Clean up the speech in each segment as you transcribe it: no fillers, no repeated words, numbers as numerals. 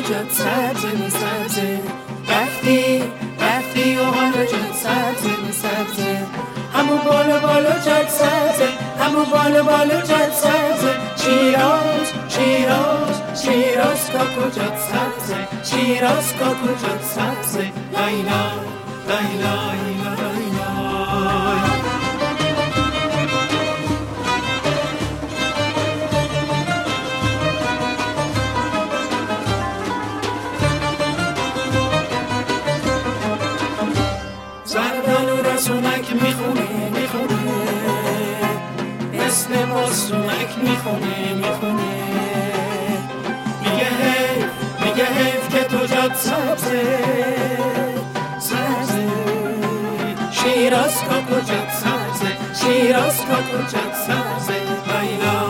جد سبزه رفتی و حالا جد سبزه همون بالا جد سبزه همون بالا جد سبزه شیراز کاکو جد سبزه شیراز کاکو جد سبزه لایلا سونک میخونه مثل ماسونک میخونه میگه حیف که تو جد سبزه شیراز کاکو جد سبزه لایلا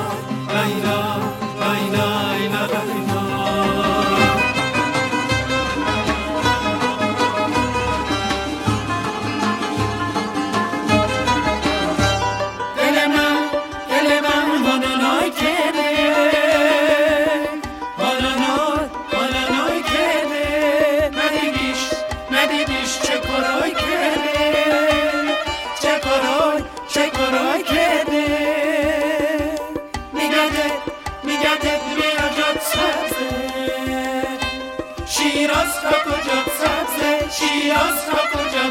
شیراز کاکو جد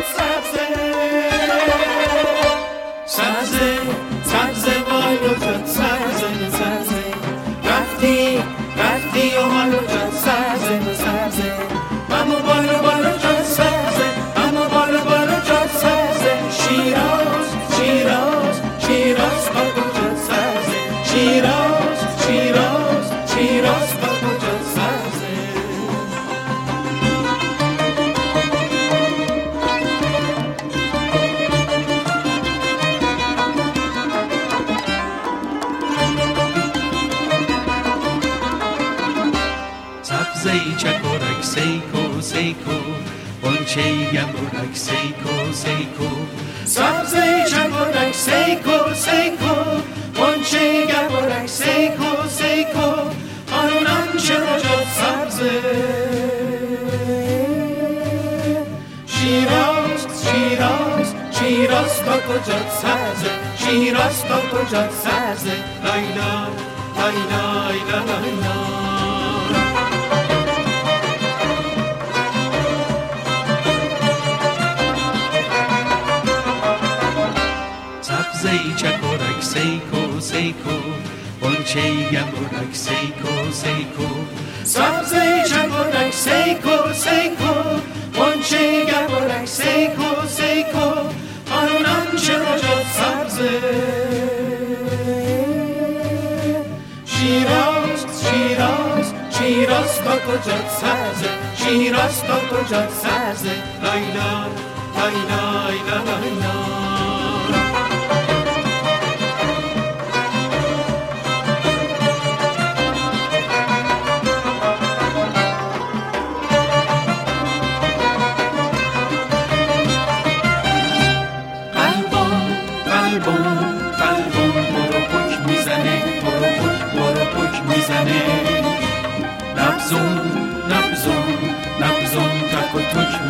سبزه بالو جد سبزه رفتی و حالو جد سبزه همو بالا جد سبزه همو بالا جد سبزه شیراز کاکو جد سبزه شیراز کاکو جد سبزه چکورک سیکو بانچه گمورک سیکو سبزه چکورک سیکو بانچه گمورک سیکو آنونم چرا جد سبزه شیراز کاکو جد سبزه شیراز کاکو جد سبزه لایلا سبزه چکورک سیکو بانچه گمورک سیکو سبزه چکورک سیکو بانچه گمورک سیکو آنونم چرا جد سبزه شیراز کاکو جد سبزه شیراز کاکو جد سبزه لایلا قلبم برو پک میزنه نبزم تک و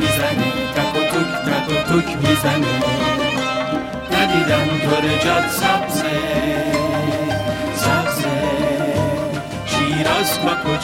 توک میزنه ندیدم دور جد سبزه شیراز کاکو